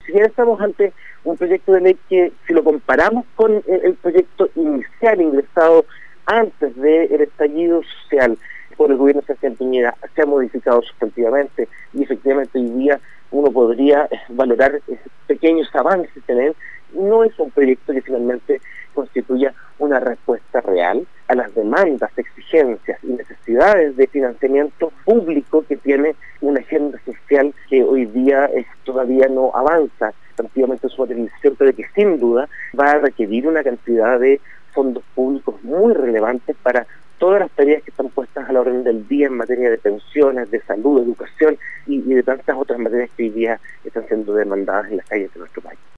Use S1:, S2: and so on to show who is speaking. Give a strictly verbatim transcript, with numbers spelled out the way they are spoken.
S1: si bien estamos ante un proyecto de ley que, si lo comparamos con el, el proyecto inicial ingresado antes del estallido social por el gobierno de Sebastián Piñera, se ha modificado sustantivamente y efectivamente hoy día uno podría valorar pequeños avances en él. No es un proyecto que finalmente constituya una respuesta real a las demandas, exigencias y necesidades de financiamiento público que tiene una agenda social que hoy día es, todavía no avanza sustantivamente en su materialización, pero que sin duda va a requerir una cantidad de fondos públicos muy relevantes para todas las tareas que están puestas a la orden del día en materia de pensiones, de salud, de educación y, y de tantas otras materias que hoy día están siendo demandadas en las calles de nuestro país.